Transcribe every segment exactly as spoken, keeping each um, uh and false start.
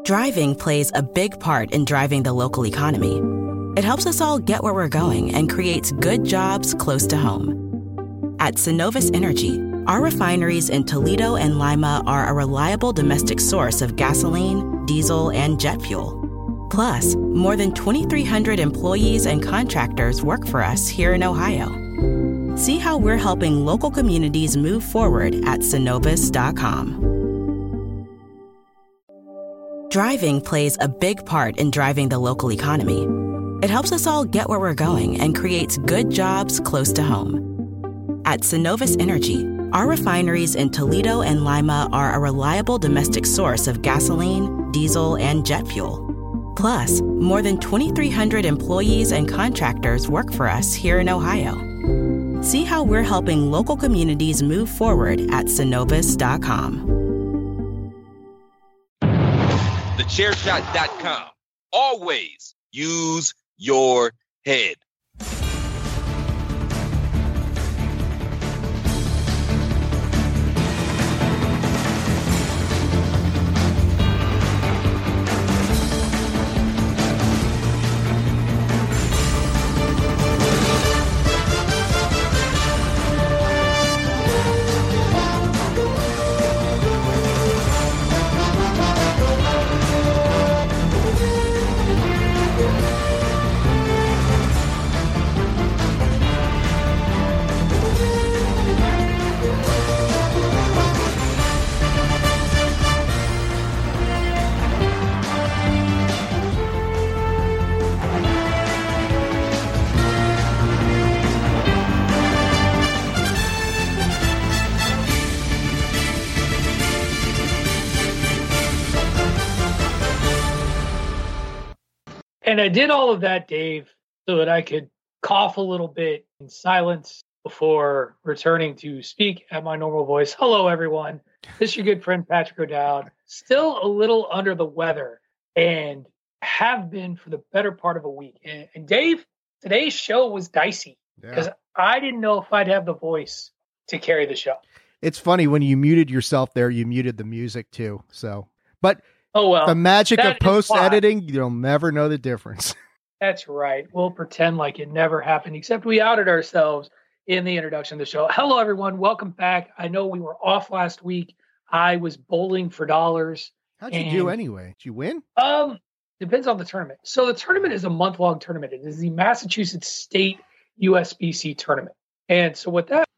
Driving plays a big part in driving the local economy. It helps us all get where we're going and creates good jobs close to home. At Synovus Energy, our refineries in Toledo and Lima are a reliable domestic source of gasoline, diesel, and jet fuel. Plus, more than twenty-three hundred employees and contractors work for us here in Ohio. See how we're helping local communities move forward at synovus dot com. Driving plays a big part in driving the local economy. It helps us all get where we're going and creates good jobs close to home. At Synovus Energy, our refineries in Toledo and Lima are a reliable domestic source of gasoline, diesel, and jet fuel. Plus, more than twenty-three hundred employees and contractors work for us here in Ohio. See how we're helping local communities move forward at synovus dot com. the chair shot dot com. Always use your head. And I did all of that, Dave, so that I could cough a little bit in silence before returning to speak at my normal voice. Hello, everyone. This is your good friend, Patrick O'Dowd. Still a little under the weather and have been for the better part of a week. And, and Dave, today's show was dicey because yeah. I didn't know if I'd have the voice to carry the show. It's funny, when you muted yourself there, you muted the music too. So, but... Oh, well, the magic of post-editing, you'll never know the difference. That's right. We'll pretend like it never happened, except we outed ourselves in the introduction of the show. Hello, everyone. Welcome back. I know we were off last week. I was bowling for dollars. How'd you and, do anyway? Did you win? Um, depends on the tournament. So the tournament is a month-long tournament. It is the Massachusetts State U S B C tournament. And so what that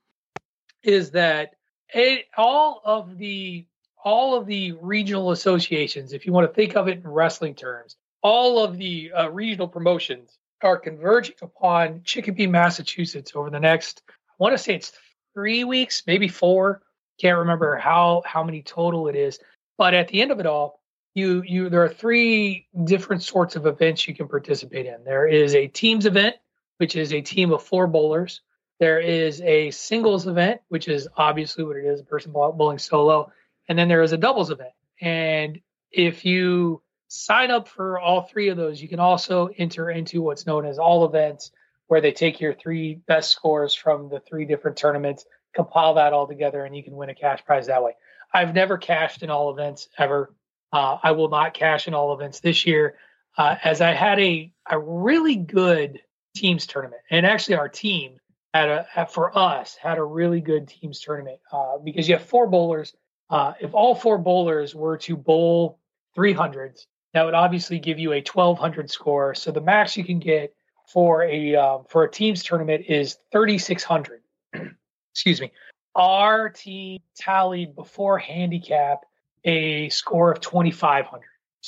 is that it, all of the... all of the regional associations, if you want to think of it in wrestling terms, all of the uh, regional promotions are converging upon Chicopee, Massachusetts over the next, I want to say it's three weeks, maybe four. Can't remember how, how many total it is. But at the end of it all, you you there are three different sorts of events you can participate in. There is a teams event, which is a team of four bowlers. There is a singles event, which is obviously what it is, a person bowling solo. And then there is a doubles event. And if you sign up for all three of those, you can also enter into what's known as all events, where they take your three best scores from the three different tournaments, compile that all together, and you can win a cash prize that way. I've never cashed in all events ever. Uh, I will not cash in all events this year, uh, as I had a, a really good teams tournament. And actually our team had a, had, for us, had a really good teams tournament uh, because you have four bowlers. Uh, if all four bowlers were to bowl three hundreds, that would obviously give you a twelve hundred score. So the max you can get for a um, for a teams tournament is thirty-six hundred. Excuse me. Our team tallied before handicap a score of twenty-five hundred.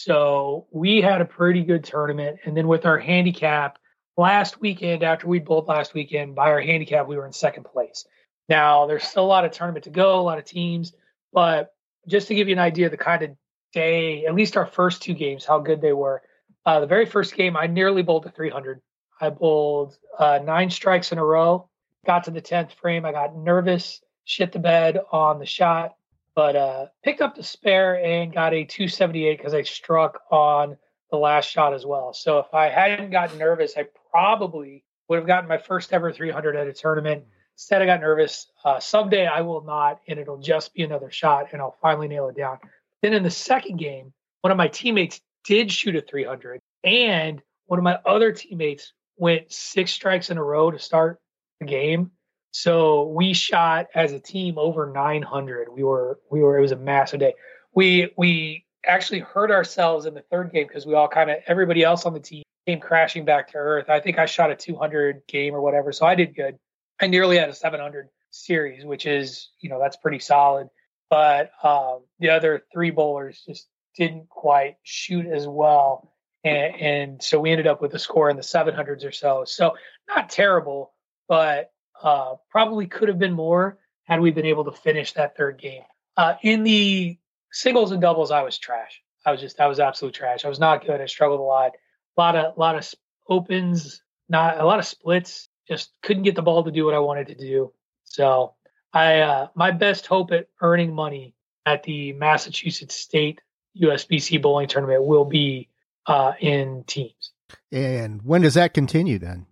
So we had a pretty good tournament. And then with our handicap last weekend, after we bowled last weekend, by our handicap, we were in second place. Now, there's still a lot of tournament to go, a lot of teams. But just to give you an idea of the kind of day, at least our first two games, how good they were. Uh, the very first game, I nearly bowled to three hundred. I bowled uh, nine strikes in a row, got to the tenth frame. I got nervous, shit the bed on the shot, but uh, picked up the spare and got a two seventy-eight because I struck on the last shot as well. So if I hadn't gotten nervous, I probably would have gotten my first ever three hundred at a tournament. Instead, I got nervous. Uh, someday I will not, and it'll just be another shot, and I'll finally nail it down. Then in the second game, one of my teammates did shoot a three hundred, and one of my other teammates went six strikes in a row to start the game. So we shot as a team over nine hundred. We were we were it was a massive day. We we actually hurt ourselves in the third game because we all kind of everybody else on the team came crashing back to earth. I think I shot a two hundred game or whatever, so I did good. I nearly had a seven hundred series, which is, you know, that's pretty solid. But um, the other three bowlers just didn't quite shoot as well. And, and so we ended up with a score in the seven hundreds or so. So not terrible, but uh, probably could have been more had we been able to finish that third game. Uh, in the singles and doubles, I was trash. I was just, I was absolute trash. I was not good. I struggled a lot. A lot of, lot of opens, not a lot of splits. Just couldn't get the ball to do what I wanted to do. So I, uh, my best hope at earning money at the Massachusetts State U S B C bowling tournament will be uh, in teams. And when does that continue then?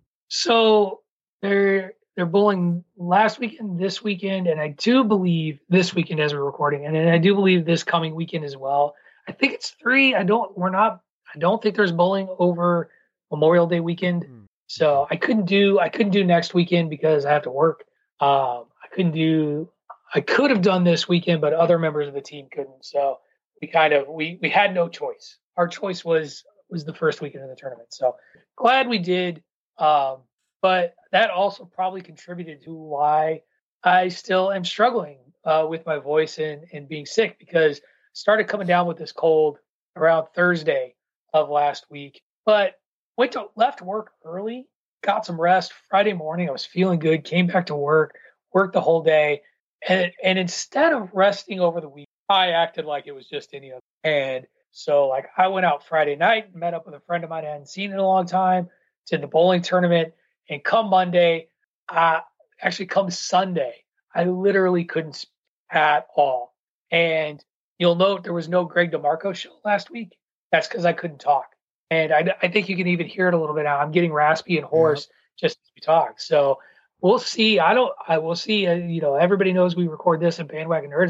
So they're they're bowling last weekend, this weekend, and I do believe this weekend as we're recording, and then I do believe this coming weekend as well. I think it's three. I don't. We're not. I don't think there's bowling over Memorial Day weekend. Mm. So I couldn't do. I couldn't do next weekend because I have to work. Um, I couldn't do. I could have done this weekend, but other members of the team couldn't. So we kind of we we had no choice. Our choice was was the first weekend of the tournament. So glad we did. Um, but that also probably contributed to why I still am struggling uh, with my voice and, and being sick, because I started coming down with this cold around Thursday of last week. But went to left work early, got some rest. Friday morning, I was feeling good, came back to work, worked the whole day. And, and instead of resting over the week, I acted like it was just any other. And so like I went out Friday night, met up with a friend of mine I hadn't seen in a long time, did the bowling tournament. And come Monday, uh, actually come Sunday, I literally couldn't speak at all. And you'll note there was no Greg DeMarco show last week. That's because I couldn't talk. And I, I think you can even hear it a little bit now. I'm getting raspy and hoarse yeah. just as we talk. So we'll see. I don't, I will see, uh, you know, everybody knows we record this at Bandwagon Nerds.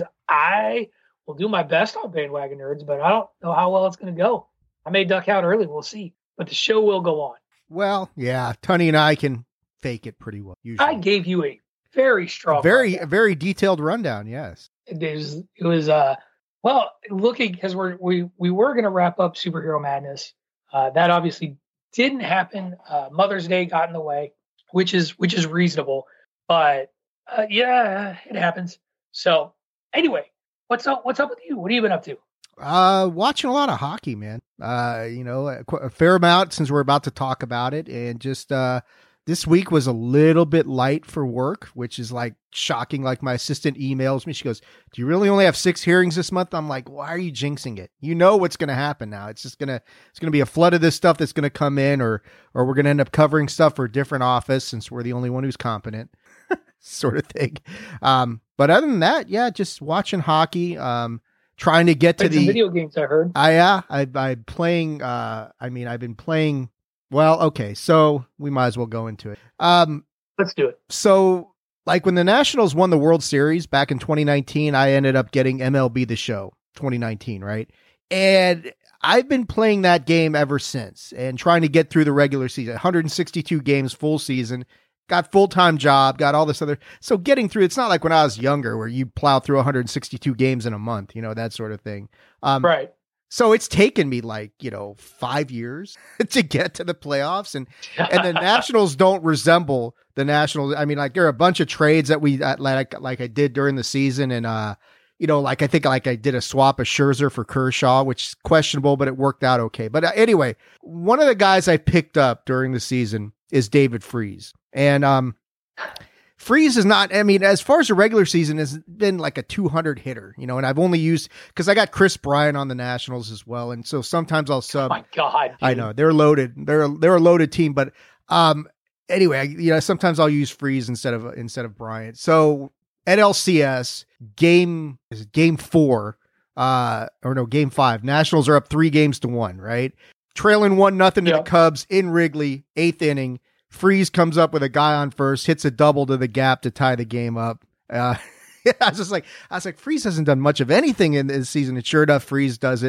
I will do my best on Bandwagon Nerds, but I don't know how well it's going to go. I may duck out early. We'll see. But the show will go on. Well, yeah, Tony and I can fake it pretty well. Usually. I gave you a very strong, a very, rundown. a very detailed rundown. Yes, it was. It was. Uh, well, looking because we're we we were going to wrap up Superhero Madness. Uh, that obviously didn't happen. Uh, Mother's Day got in the way, which is which is reasonable. But uh, yeah, it happens. So anyway, what's up? What's up with you? What have you been up to? Uh, watching a lot of hockey, man. Uh, you know, a, a fair amount since we're about to talk about it. And just, uh, this week was a little bit light for work, which is like shocking. Like my assistant emails me. She goes, do you really only have six hearings this month? I'm like, why are you jinxing it? You know what's going to happen now. It's just going to, it's going to be a flood of this stuff that's going to come in, or, or we're going to end up covering stuff for a different office since we're the only one who's competent sort of thing. Um, but other than that, yeah, just watching hockey. Um, Trying to get to the video games, I heard. I yeah, I I'm playing. Uh, I mean, I've been playing. Well, okay, so we might as well go into it. Um, let's do it. So, like when the Nationals won the World Series back in twenty nineteen, I ended up getting M L B The Show twenty nineteen, right? And I've been playing that game ever since, and trying to get through the regular season, one hundred sixty-two games, full season. Got full-time job, got all this other. So getting through, it's not like when I was younger where you plow through one hundred sixty-two games in a month, you know, that sort of thing. Um, right. So it's taken me like, you know, five years to get to the playoffs, and, and the Nationals don't resemble the Nationals. I mean, like there are a bunch of trades that we, like, like I did during the season. And, uh, you know, like I think like I did a swap of Scherzer for Kershaw, which is questionable, but it worked out okay. But uh, anyway, one of the guys I picked up during the season is David Freese. And um, Freese is not, I mean, as far as the regular season has been like a two hundred hitter, you know, and I've only used, because I got Chris Bryant on the Nationals as well. And so sometimes I'll sub. Oh my God. Dude. I know they're loaded. They're, they're a loaded team. But um, anyway, you know, sometimes I'll use Freese instead of, instead of Bryant. So at L C S game, is it game four, uh, or no, game five, Nationals are up three games to one, right? Trailing one, nothing to yep. the Cubs in Wrigley, eighth inning. Freese comes up with a guy on first, hits a double to the gap to tie the game up. Uh, I was just like, I was like, Freese hasn't done much of anything in this season. And sure enough, Freese does it.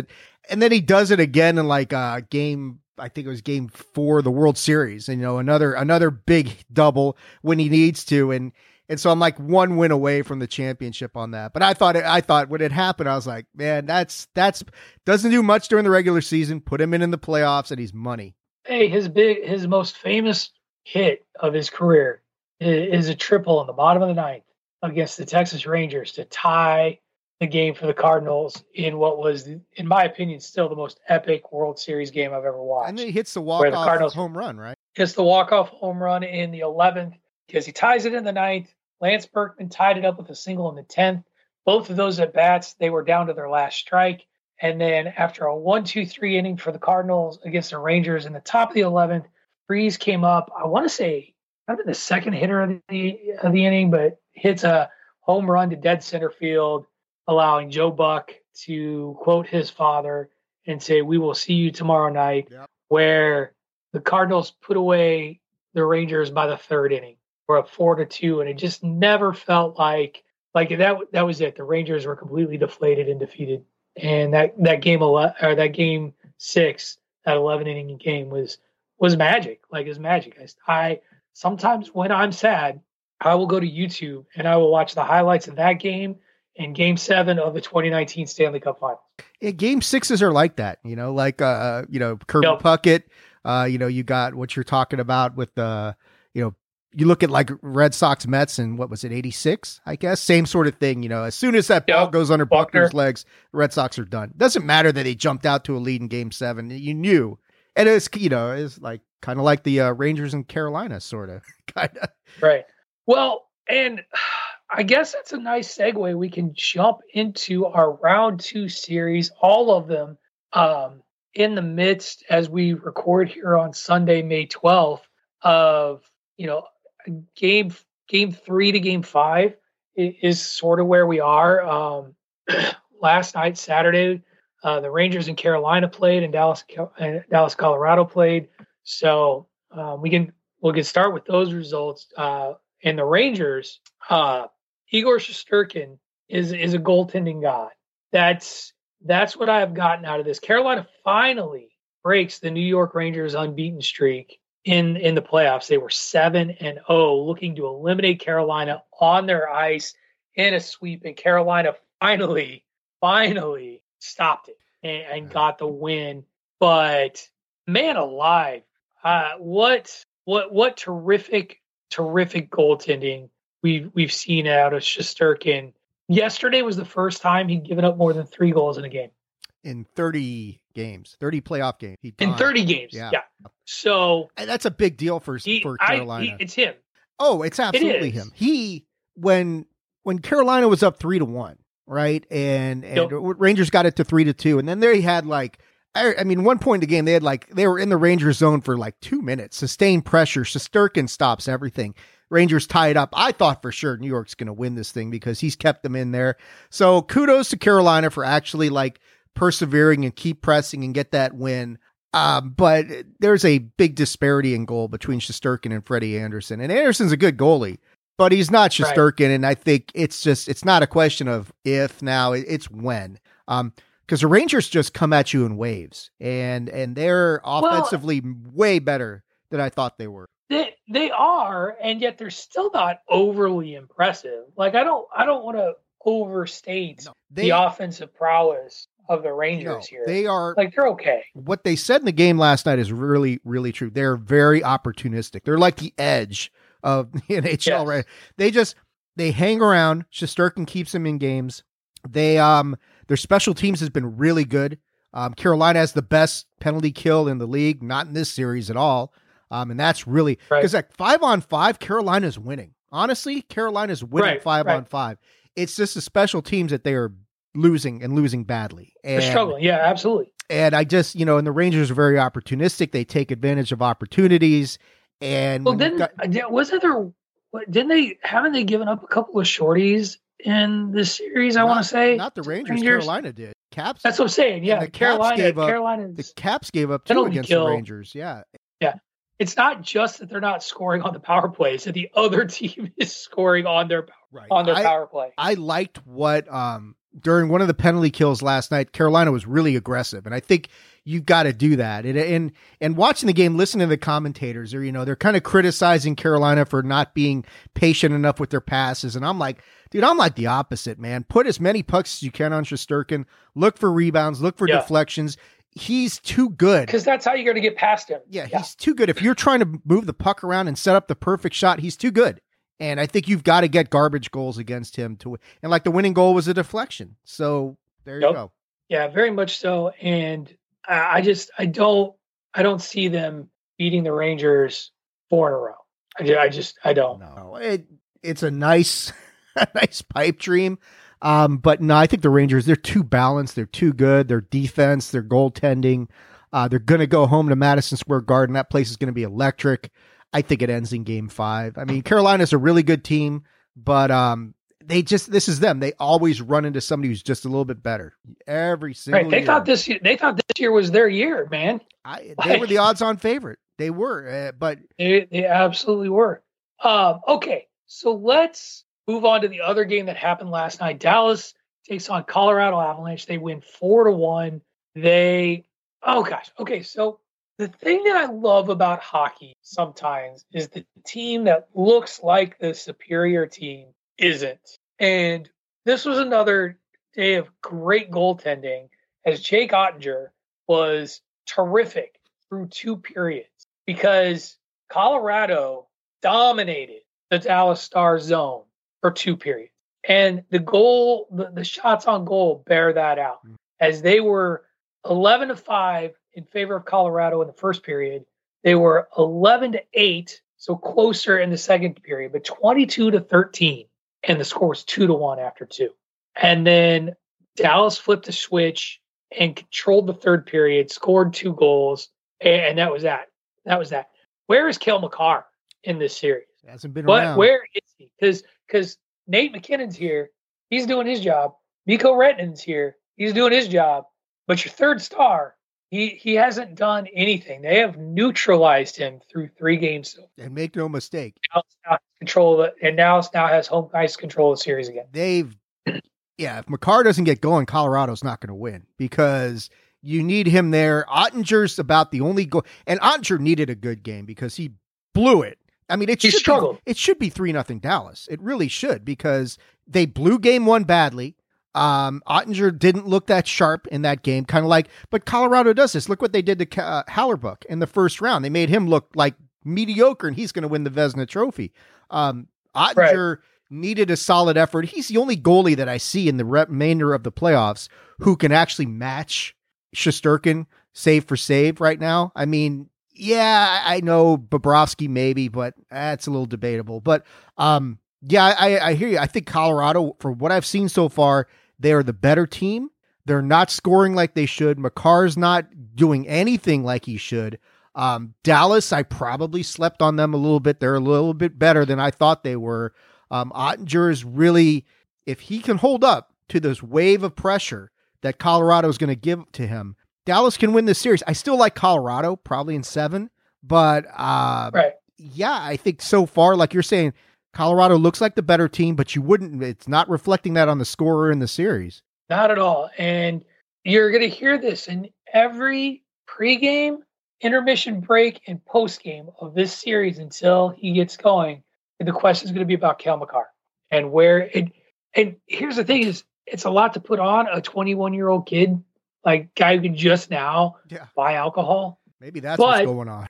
and then he does it again in like a game. I think it was game four of the World Series, and you know another another big double when he needs to, and and so I'm like one win away from the championship on that. But I thought it, I thought when it happened, I was like, man, that's that's doesn't do much during the regular season. Put him in in the playoffs, and he's money. Hey, his big his most famous hit of his career is, is a triple in the bottom of the ninth against the Texas Rangers to tie the game for the Cardinals in what was, in my opinion, still the most epic World Series game I've ever watched. And then he hits the walk-off home run, right? Hits the walk-off home run in the eleventh because he ties it in the ninth. Lance Berkman tied it up with a single in the tenth. Both of those at-bats, they were down to their last strike. And then after a one two three inning for the Cardinals against the Rangers in the top of the eleventh, Freese came up, I want to say, kind of the second hitter of the, of the inning, but hits a home run to dead center field, allowing Joe Buck to quote his father and say, "We will see you tomorrow night," yep. Where the Cardinals put away the Rangers by the third inning. We're up four to two, and it just never felt like like that. That was it. The Rangers were completely deflated and defeated, and that that game ele- or that game six, that eleven inning game was was magic. Like it's magic. I, I sometimes when I'm sad, I will go to YouTube and I will watch the highlights of that game in game seven of the twenty nineteen Stanley Cup Finals. Yeah, game sixes are like that, you know, like, uh, you know, Kirby yep. Puckett, uh, you know, you got what you're talking about with the, uh, you know, you look at like Red Sox Mets and what was it, eighty-six, I guess, same sort of thing. You know, as soon as that yep. ball goes under Buckner. Buckner's legs, the Red Sox are done. Doesn't matter that he jumped out to a lead in game seven. You knew. And it's, you know, it's like kind of like the uh, Rangers in Carolina, sort of, kind of. Right. Well, and I guess that's a nice segue. We can jump into our round two series, all of them um, in the midst as we record here on Sunday, May twelfth of, you know, game, game three to game five is sort of where we are. Um, last night, Saturday, uh, the Rangers in Carolina played and Dallas, uh, Dallas, Colorado played. So um, we can, we'll get start with those results. Uh, and the Rangers, uh, Igor Shesterkin is is a goaltending god. That's that's what I've gotten out of this. Carolina finally breaks the New York Rangers unbeaten streak in, in the playoffs. They were seven and oh, looking to eliminate Carolina on their ice in a sweep, and Carolina finally, finally stopped it and, and got the win. But man alive, uh, what what what terrific, terrific goaltending We've we've seen out of Shesterkin. Yesterday was the first time he'd given up more than three goals in a game. In thirty games, thirty playoff games. In thirty games, yeah. yeah. So and that's a big deal for he, for Carolina. I, he, it's him. Oh, it's absolutely it him. He when when Carolina was up three to one, right, and and yep. Rangers got it to three to two, and then they had like. I, I mean, one point in the game, they had like they were in the Rangers zone for like two minutes, sustained pressure. Shesterkin stops everything. Rangers tie it up. I thought for sure New York's going to win this thing because he's kept them in there. So kudos to Carolina for actually like persevering and keep pressing and get that win. Um, but there's a big disparity in goal between Shesterkin and Freddie Anderson. And Anderson's a good goalie, but he's not Shesterkin. Right. And I think it's just, it's not a question of if now, it's when. Um, because the Rangers just come at you in waves, and and they're offensively well, way better than I thought they were. They they are, and yet they're still not overly impressive. Like I don't I don't want to overstate no, they, the offensive prowess of the Rangers no, here. They are like they're okay. What they said in the game last night is really really true. They're very opportunistic. They're like the edge of the N H L, yes. Right? They just they hang around. Shesterkin keeps them in games. They um. Their special teams has been really good. Um, Carolina has the best penalty kill in the league, not in this series at all. Um, and that's really because right. like five on five, Carolina's winning. Honestly, Carolina's winning right, five right. on five. It's just the special teams that they are losing and losing badly. And, They're struggling. Yeah, absolutely. And I just, you know, and the Rangers are very opportunistic. They take advantage of opportunities. And well, then got, wasn't there, didn't they, haven't they given up a couple of shorties in this series, I want to say? Not the Rangers, Rangers. Carolina did. Caps. That's what I'm saying. Yeah, the Carolina. Gave up, Carolina. The Caps gave up two against kill. the Rangers. Yeah. Yeah. It's not just that they're not scoring on the power play; it's that the other team is scoring on their right. on their I, power play. I liked what um during one of the penalty kills last night, Carolina was really aggressive. And I think you've got to do that. And, and, and watching the game, listening to the commentators, or, you know, they're kind of criticizing Carolina for not being patient enough with their passes. And I'm like, dude, I'm like the opposite, man. Put as many pucks as you can on Shesterkin. Look for rebounds. Look for yeah. deflections. He's too good. Because that's how you're going to get past him. Yeah, yeah, he's too good. If you're trying to move the puck around and set up the perfect shot, he's too good. And I think you've got to get garbage goals against him to, and like the winning goal was a deflection. So there yep. you go. Yeah, very much so. And I just, I don't, I don't see them beating the Rangers four in a row. I just, I, just, I don't. No, it, it's a nice, a nice pipe dream. Um, but no, I think the Rangers, they're too balanced. They're too good. Their defense, their goaltending, uh, they're going to go home to Madison Square Garden. That place is going to be electric. I think it ends in game five. I mean, Carolina's a really good team, but um, they just, this is them. They always run into somebody who's just a little bit better every single right. They year. thought this year, they thought this year was their year, man. I, they like, were the odds on favorite. They were, uh, but they, they absolutely were. Um, okay. So let's move on to the other game that happened last night. Dallas takes on Colorado Avalanche. They win four to one. They, oh gosh. Okay. So the thing that I love about hockey sometimes is the team that looks like the superior team isn't. And this was another day of great goaltending as Jake Ottinger was terrific through two periods because Colorado dominated the Dallas Stars zone for two periods. And the goal, the, the shots on goal bear that out as they were eleven to five in favor of Colorado in the first period. They were eleven to eight, so closer in the second period, but twenty-two to thirteen. And the score was two to one after two. And then Dallas flipped the switch and controlled the third period, scored two goals. And that was that. That was that. Where is Cale Makar in this series? He hasn't been but around. Where is he? Because because Nate McKinnon's here. He's doing his job. Mikko Rettinen's here. He's doing his job. But your third star, he he hasn't done anything. They have neutralized him through three games. And make no mistake. Now, now control of it, and now now has home ice control of the series again. They've, yeah, if Makar doesn't get going, Colorado's not going to win because you need him there. Ottinger's about the only goal, and Ottinger needed a good game because he blew it. I mean, it he should struggled. Be, it should be three nothing Dallas. It really should because they blew game one badly. Um, Ottinger didn't look that sharp in that game, kind of like, but Colorado does this. Look what they did to uh, Hallerbuck in the first round. They made him look like mediocre, and he's going to win the Vezina Trophy. Um, Ottinger right. needed a solid effort. He's the only goalie that I see in the remainder of the playoffs who can actually match Shesterkin save for save right now. I mean, yeah, I know Bobrovsky maybe, but that's a little debatable. But um, yeah, I, I hear you. I think Colorado, for what I've seen so far, they are the better team. They're not scoring like they should. Makar's not doing anything like he should. Um, Dallas, I probably slept on them a little bit. They're a little bit better than I thought they were. Um, Ottinger is really, if he can hold up to this wave of pressure that Colorado is going to give to him, Dallas can win this series. I still like Colorado, probably in seven, but uh, right. yeah, I think so far, like you're saying, Colorado looks like the better team, but you wouldn't, it's not reflecting that on the scorer in the series. Not at all. And you're going to hear this in every pregame, intermission break, and postgame of this series until he gets going. And the question is going to be about Cale Makar and where it, and here's the thing is it's a lot to put on a twenty-one year old kid, like guy who can just now yeah. buy alcohol. Maybe that's but, what's going on.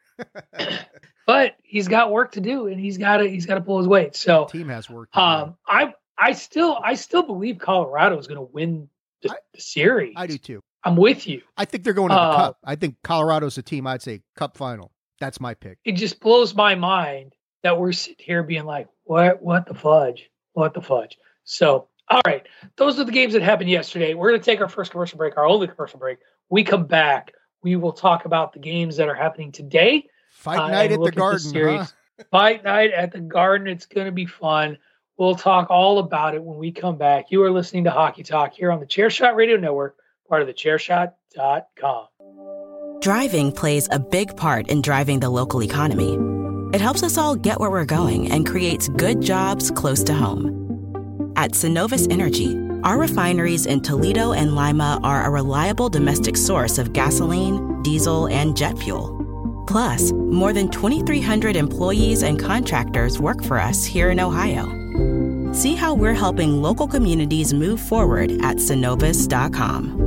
But he's got work to do, and he's got to he's got to pull his weight. So the team has work. To um, do. I I still I still believe Colorado is going to win the, I, the series. I do too. I'm with you. I think they're going to the uh, cup. I think Colorado's a team. I'd say cup final. That's my pick. It just blows my mind that we're sitting here being like, what what the fudge, what the fudge. So all right, those are the games that happened yesterday. We're going to take our first commercial break, our only commercial break. We come back. We will talk about the games that are happening today. Fight uh, night at the at Garden. The huh? Fight night at the Garden. It's going to be fun. We'll talk all about it when we come back. You are listening to Hockey Talk here on the Chairshot Radio Network, part of the chairshot dot com. Driving plays a big part in driving the local economy. It helps us all get where we're going and creates good jobs close to home. At Synovus Energy, our refineries in Toledo and Lima are a reliable domestic source of gasoline, diesel, and jet fuel. Plus, more than twenty-three hundred employees and contractors work for us here in Ohio. See how we're helping local communities move forward at Synovus dot com.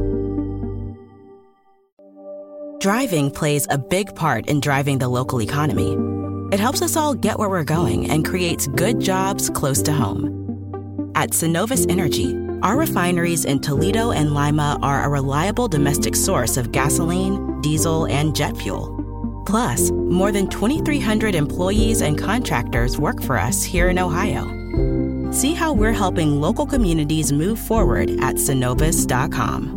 Driving plays a big part in driving the local economy. It helps us all get where we're going and creates good jobs close to home. At Synovus Energy, our refineries in Toledo and Lima are a reliable domestic source of gasoline, diesel, and jet fuel. Plus, more than twenty-three hundred employees and contractors work for us here in Ohio. See how we're helping local communities move forward at Synovus dot com.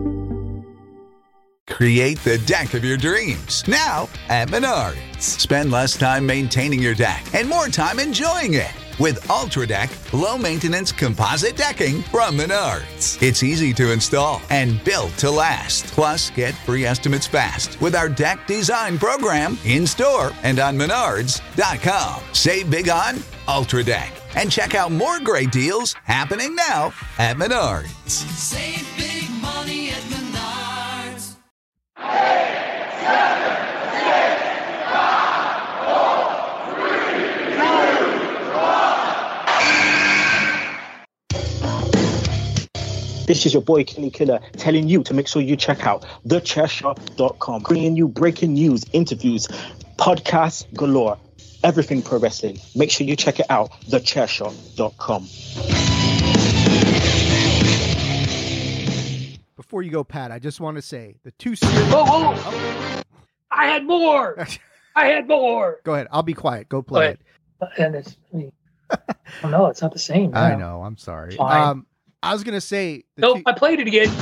Create the deck of your dreams now at Menards. Spend less time maintaining your deck and more time enjoying it with Ultra Deck low-maintenance composite decking from Menards. It's easy to install and built to last. Plus, get free estimates fast with our deck design program in-store and on Menards dot com. Save big on Ultra Deck and check out more great deals happening now at Menards. Save big money at Menards. This is your boy Kenny Killer telling you to make sure you check out the chair shot dot com, bringing you breaking news, interviews, podcasts galore, everything pro wrestling. Make sure you check it out, the chair shot dot com. Before you go, Pat, I just want to say the two series. Whoa, whoa. Oh. I had more. I had more. Go ahead. I'll be quiet. Go play Go it. And it's, I mean, oh no, it's not the same. I now. know. I'm sorry. Fine. Um, I was gonna say. The nope, two- I played it again.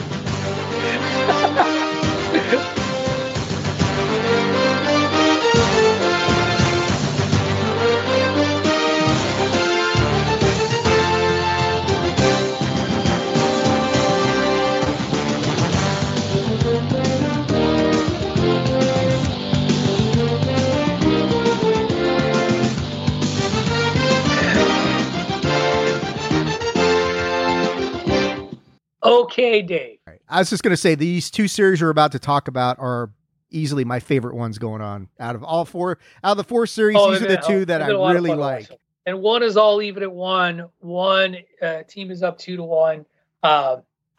Okay, Dave. Right. I was just going to say these two series we're about to talk about are easily my favorite ones going on out of all four. Out of the four series, Oh, these are the two that I really like. And one is all even at one. One uh, team is up two to one. Uh,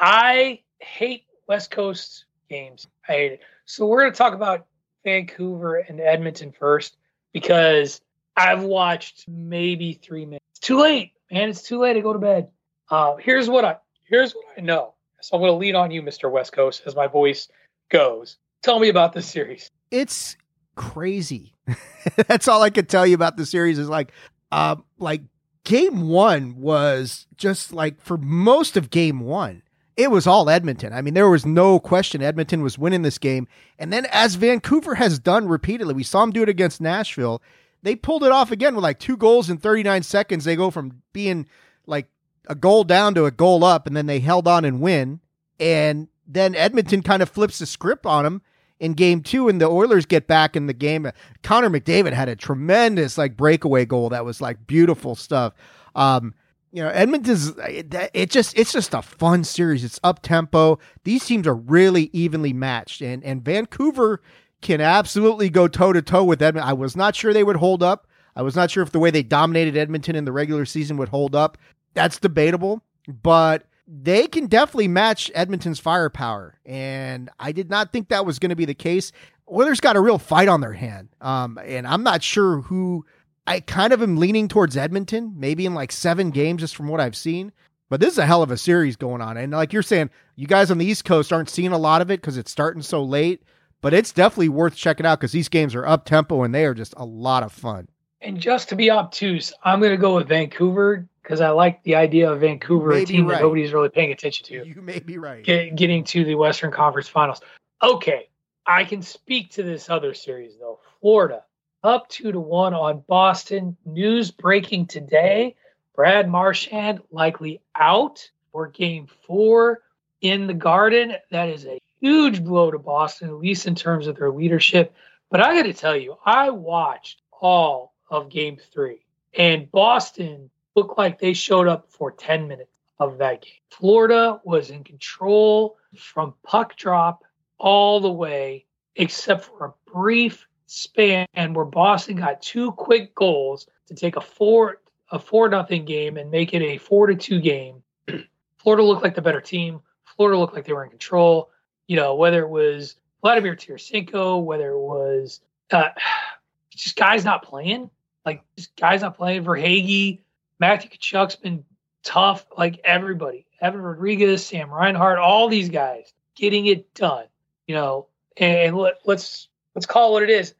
I hate West Coast games. I hate it. So we're going to talk about Vancouver and Edmonton first because I've watched maybe three minutes. It's too late, man. It's too late to go to bed. Uh, here's what I here's what I know. So I'm going to lean on you, Mister West Coast, as my voice goes. Tell me about this series. It's crazy. That's all I could tell you about the series is like, uh, like game one was just like for most of game one, it was all Edmonton. I mean, there was no question Edmonton was winning this game. And then as Vancouver has done repeatedly, we saw them do it against Nashville. They pulled it off again with like two goals in thirty-nine seconds. They go from being like a goal down to a goal up, and then they held on and win. And then Edmonton kind of flips the script on them in game two, and the Oilers get back in the game. Connor McDavid had a tremendous like breakaway goal that was like beautiful stuff. Um, you know, Edmonton's it, it just it's just a fun series. It's up tempo. These teams are really evenly matched, and and Vancouver can absolutely go toe to toe with Edmonton. I was not sure they would hold up. I was not sure if the way they dominated Edmonton in the regular season would hold up. That's debatable, but they can definitely match Edmonton's firepower. And I did not think that was going to be the case. Oilers got a real fight on their hand. Um, and I'm not sure who I kind of am leaning towards Edmonton, maybe in like seven games, just from what I've seen. But this is a hell of a series going on. And like you're saying, you guys on the East Coast aren't seeing a lot of it because it's starting so late, but it's definitely worth checking out because these games are up tempo and they are just a lot of fun. And just to be obtuse, I'm going to go with Vancouver because I like the idea of Vancouver, a team right. that nobody's really paying attention to. You may be right. Get, getting to the Western Conference Finals. Okay, I can speak to this other series, though. Florida, up two to one on Boston. News breaking today, Brad Marchand likely out for game four in the Garden. That is a huge blow to Boston, at least in terms of their leadership. But I got to tell you, I watched all of game three, and Boston looked like they showed up for ten minutes. of that game. Florida was in control from puck drop all the way, except for a brief span where Boston got two quick goals to take a four a four nothing game and make it a four to two game. Florida looked like the better team. Florida looked like they were in control. You know, whether it was Vladimir Tarasenko, whether it was uh, just guys not playing, like just guys not playing. Verhaeghe, Matthew Tkachuk's been tough, like everybody. Evan Rodriguez, Sam Reinhart, all these guys getting it done. You know, and let, let's let's call it what it is.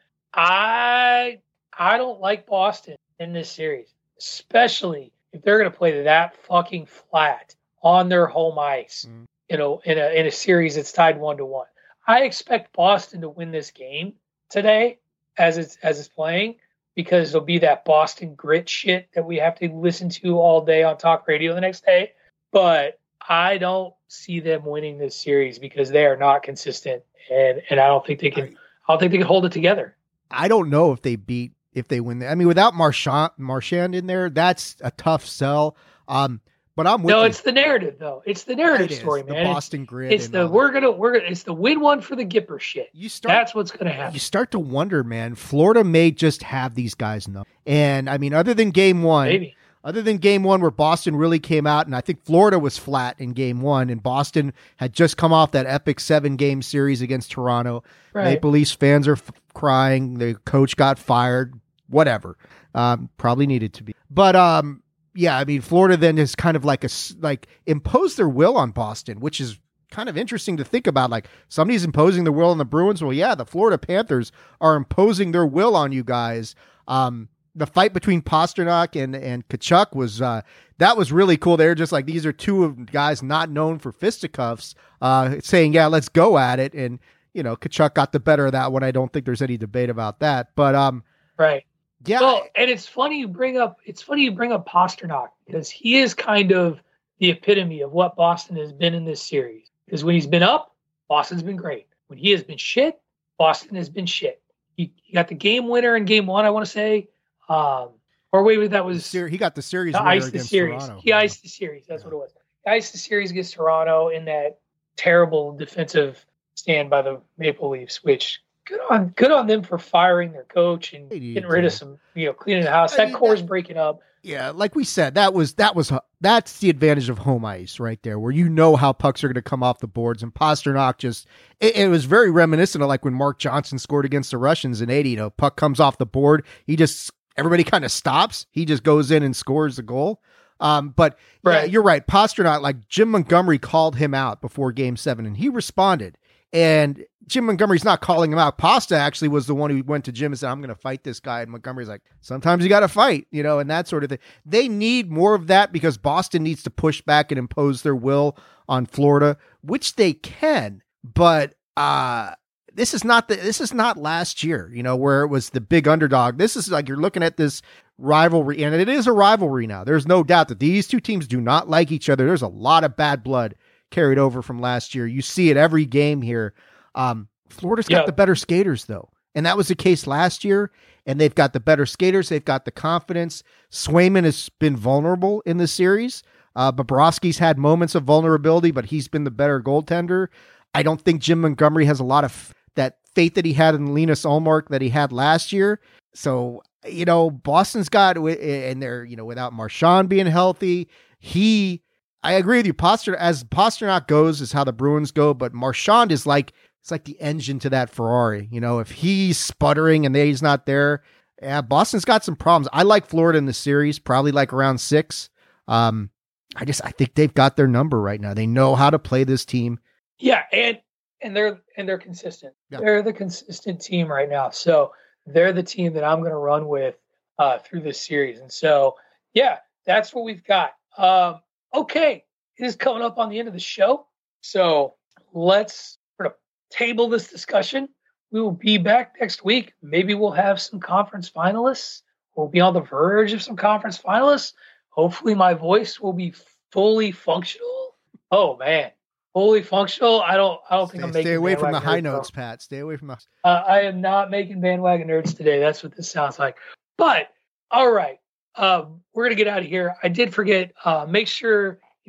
I I don't like Boston in this series, especially if they're going to play that fucking flat on their home ice. Mm. You know, in a in a series that's tied one to one. I expect Boston to win this game today, as it's as it's playing, because there'll be that Boston grit shit that we have to listen to all day on talk radio the next day. But I don't see them winning this series because they are not consistent, and and I don't think they can. I, I don't think they can hold it together. I don't know if they beat if they win. I mean, without Marchand Marchand in there, that's a tough sell. Um, But I'm with no, you. it's the narrative though. It's the narrative it story, is, man. The Boston grid. It's the we're gonna we're gonna it's the win one for the Gipper shit. You start, That's what's gonna happen. You start to wonder, man. Florida may just have these guys know. And I mean, other than game one, Maybe. other than game one where Boston really came out, and I think Florida was flat in game one, and Boston had just come off that epic seven game series against Toronto. Right. Maple Leafs fans are f- crying. The coach got fired. Whatever. Um, probably needed to be, but um. Yeah, I mean, Florida then is kind of like a like imposed their will on Boston, which is kind of interesting to think about. Like somebody's imposing their will on the Bruins. Well, yeah, the Florida Panthers are imposing their will on you guys. Um, the fight between Pastrnak and and Tkachuk was uh, that was really cool. They're just like these are two of guys not known for fisticuffs, uh, saying, "Yeah, let's go at it." And you know, Tkachuk got the better of that one. I don't think there's any debate about that. But um, right. Yeah, well, and it's funny you bring up it's funny you bring up Pastrnak because he is kind of the epitome of what Boston has been in this series. Because when he's been up, Boston's been great. When he has been shit, Boston has been shit. He, he got the game winner in game one, I want to say, um, or wait, that was he got the series. The winner iced the against series. Toronto. He iced the series. That's yeah. what it was. He iced the series against Toronto in that terrible defensive stand by the Maple Leafs, which. Good on good on them for firing their coach and getting rid of some, you know, cleaning the house. I that mean, core's that, breaking up. Yeah, like we said, that was that was that's the advantage of home ice right there, where you know how pucks are going to come off the boards. And Pastrnak just it, it was very reminiscent of like when Mark Johnson scored against the Russians in eighty. You know, puck comes off the board, he just everybody kind of stops. He just goes in and scores the goal. Um, but right. yeah, you're right, Pastrnak. Like Jim Montgomery called him out before Game Seven, and he responded. And Jim Montgomery's not calling him out. Pasta actually was the one who went to Jim and said, I'm going to fight this guy. And Montgomery's like, sometimes you got to fight, you know, and that sort of thing. They need more of that because Boston needs to push back and impose their will on Florida, which they can. But uh, this is not the, this is not last year, you know, where it was the big underdog. This is like you're looking at this rivalry, and it is a rivalry now. There's no doubt that these two teams do not like each other. There's a lot of bad blood carried over from last year. You see it every game here. Um, Florida's got yeah. the better skaters though. And that was the case last year. And they've got the better skaters. They've got the confidence. Swayman has been vulnerable in the series. Uh, Bobrovsky's had moments of vulnerability, but he's been the better goaltender. I don't think Jim Montgomery has a lot of f- that faith that he had in Linus Ullmark that he had last year. So, you know, Boston's got, and they're, you know, without Marchand being healthy, he, I agree with you. Pastrnak, as Pastrnak goes, is how the Bruins go, but Marchand is like it's like the engine to that Ferrari. You know, if he's sputtering and he's not there, yeah, Boston's got some problems. I like Florida in the series, probably like around six. Um, I just I think they've got their number right now. They know how to play this team. Yeah, and and they're and they're consistent. Yeah. They're the consistent team right now. So they're the team that I'm going to run with uh, through this series. And so, yeah, that's what we've got. Um, Okay, it is coming up on the end of the show. So let's sort of table this discussion. We will be back next week. Maybe we'll have some conference finalists. We'll be on the verge of some conference finalists. Hopefully my voice will be fully functional. Oh man, fully functional. I don't I don't Stay, think I'm making stay away from the high nerds, notes, bro. Pat. Stay away from the Uh, I am not making bandwagon nerds today. That's what this sounds like. But all right. Um, we're going to get out of here. I did forget, uh, make sure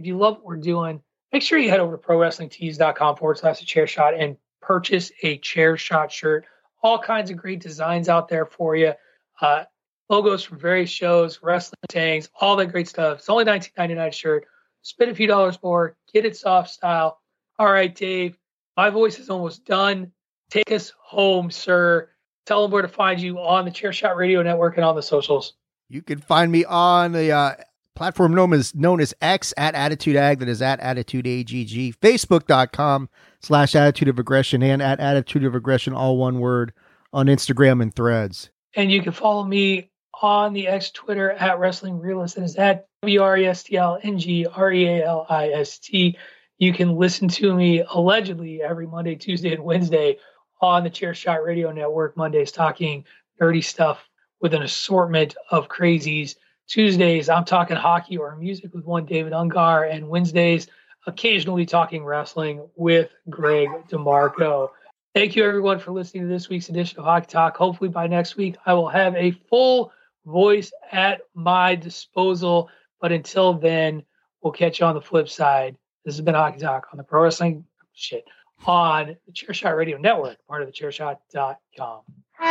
if you love what we're doing, make sure you head over to prowrestlingtees.com forward slash a chair shot and purchase a chair shot shirt. All kinds of great designs out there for you. Uh, logos from various shows, wrestling tangs, all that great stuff. It's only nineteen ninety-nine shirt. Spend a few dollars more. Get it soft style. All right, Dave, my voice is almost done. Take us home, sir. Tell them where to find you on the Chair Shot Radio Network and on the socials. You can find me on the uh, platform known as known as X at Attitude Ag. That is at Attitude A G G. Facebook.com slash Attitude of Aggression and at Attitude of Aggression, all one word, on Instagram and Threads. And you can follow me on the X Twitter at Wrestling Realist. It is at W R E S T L N G R E A L I S T. You can listen to me allegedly every Monday, Tuesday, and Wednesday on the Chair Shot Radio Network. Mondays talking nerdy stuff with an assortment of crazies. Tuesdays, I'm talking hockey or music with one David Ungar. And Wednesdays, occasionally talking wrestling with Greg DeMarco. Thank you, everyone, for listening to this week's edition of Hockey Talk. Hopefully by next week, I will have a full voice at my disposal. But until then, we'll catch you on the flip side. This has been Hockey Talk on the Pro Wrestling shit on the Chair Shot Radio Network, part of the chair shot dot com.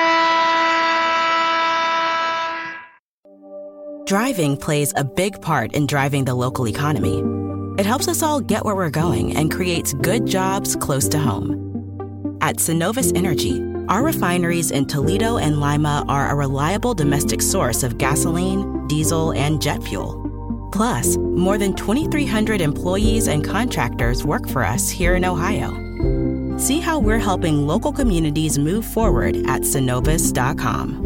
Driving plays a big part in driving the local economy. It helps us all get where we're going and creates good jobs close to home. At Synovus Energy, our refineries in Toledo and Lima are a reliable domestic source of gasoline, diesel, and jet fuel. Plus, more than twenty-three hundred employees and contractors work for us here in Ohio. See how we're helping local communities move forward at Synovus dot com.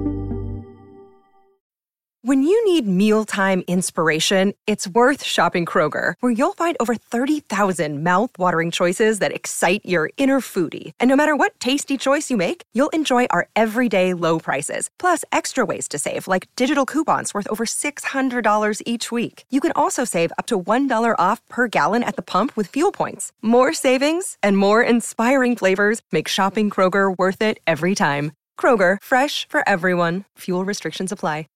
When you need mealtime inspiration, it's worth shopping Kroger, where you'll find over thirty thousand mouth-watering choices that excite your inner foodie. And no matter what tasty choice you make, you'll enjoy our everyday low prices, plus extra ways to save, like digital coupons worth over six hundred dollars each week. You can also save up to one dollar off per gallon at the pump with fuel points. More savings and more inspiring flavors make shopping Kroger worth it every time. Kroger, fresh for everyone. Fuel restrictions apply.